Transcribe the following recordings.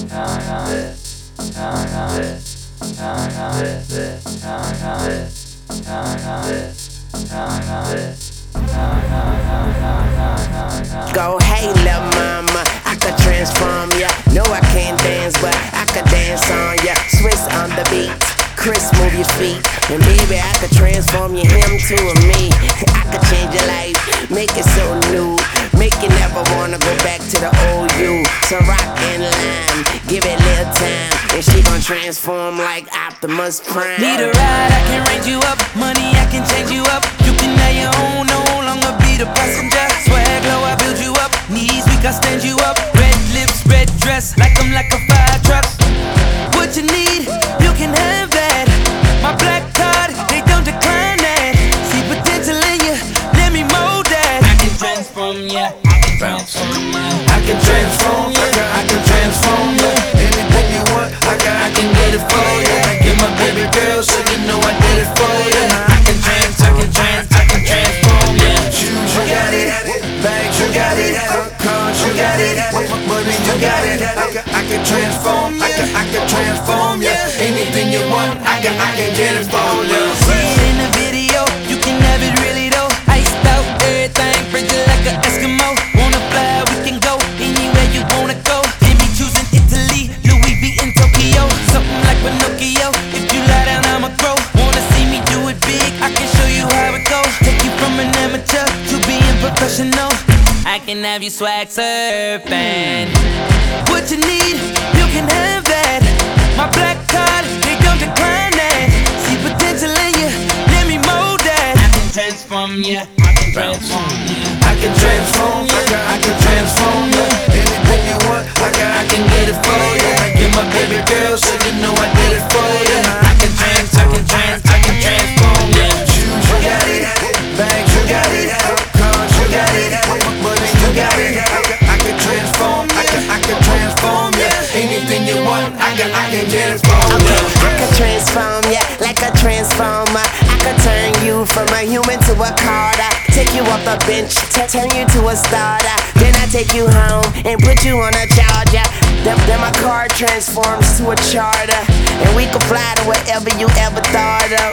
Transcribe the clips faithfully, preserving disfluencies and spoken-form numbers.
Go, hey, lil' mama, I could transform ya. No, I can't dance, but I could dance on ya. Swiss on the beat, Chris, move your feet. And baby, I could transform you, him to a me. I could change your life, make it so new. Make you never wanna go back to the old you. So rock and lime, give it little time, and she gon' transform like Optimus Prime. Need a ride, I can range you up. Money, I can change you up. You can have your own, no longer be the passenger. Swag low, I build you up. Knees weak, I stand you up. Red lips, red dress, like I'm like a fire truck. What you need, you can have that. My black card, they don't decline that. See potential in you, let me mold that. I can transform ya, I can transform ya. I can transform ya, I can transform ya. Anything you want, I can, I can get it for ya. Get my baby girl, so you know I did it for ya. I can trans, I can trans, I can transform ya. Shoes, you got it. Bags, you got it. Cars, you got it. Money, you got it. I can, I can transform ya, I can, I can transform ya. Anything you want, I can, I can get it for ya. See it in the video, you can have it really though. Iced out, everything, frigid like an Eskimo. Wanna fly, we can go anywhere you wanna go. Can be choosing Italy, Louis V in Tokyo. Something like Pinocchio, if you lie down I'ma grow. Wanna see me do it big, I can show you how it goes. Take you from an amateur to being professional. I can have you swag surfing. What you need, you can have that. My black card, they don't decline that. See potential in you, let me mold that. I can transform ya, I can transform ya. I can transform ya, I can transform ya. Anything you want, I can, I can get it for ya. Get my baby girl, so you know I did it for ya. I can trans, I can trans, I can transform ya. Shoes, you got it. Bags, you got it. Cars, you got it. Money, you got it. I can, I can transform, I can, I can transform ya. Anything you want, I can, I can get it for ya. Okay, I could transform ya like a transformer. I could turn you from a human to a Carter. Take you off the bench, t turn you to a starter. Then I take you home and put you on a charger. Then, then my car transforms to a charter, and we can fly to wherever you ever thought of.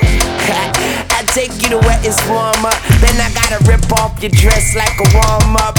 I take you to where it's warmer. Then I gotta rip off your dress like a warm up.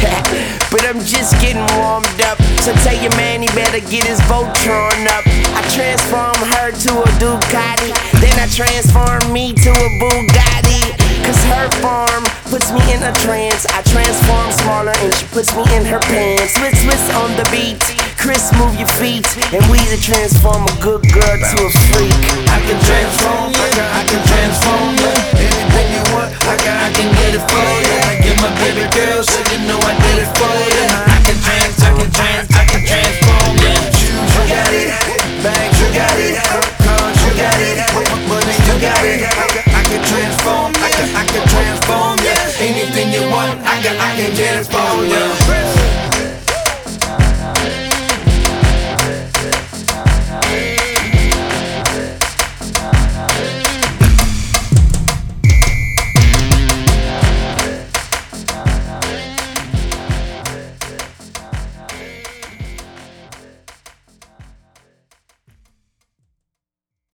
But I'm just getting warmed up, so tell your man he better get his Voltron up. I transform her to a Ducati, then I transform me to a Bugatti. Cause her form puts me in a trance. I transform smaller and she puts me in her pants. Swiss, Swiss on the beat, Chris, move your feet, and we to transform a good girl to a freak. I can transform ya, I can, I can transform ya. Anything you want, I can, I can get it for ya. Get my baby girl, so you know I did it for ya. I can trans, I can trans, I can transform ya. Shoes, you got it. Bags, you got it. Cars, you got it. Money, you got it. I can, I can transform, I can, I can transform ya. Anything you want, I can, I can get it for ya.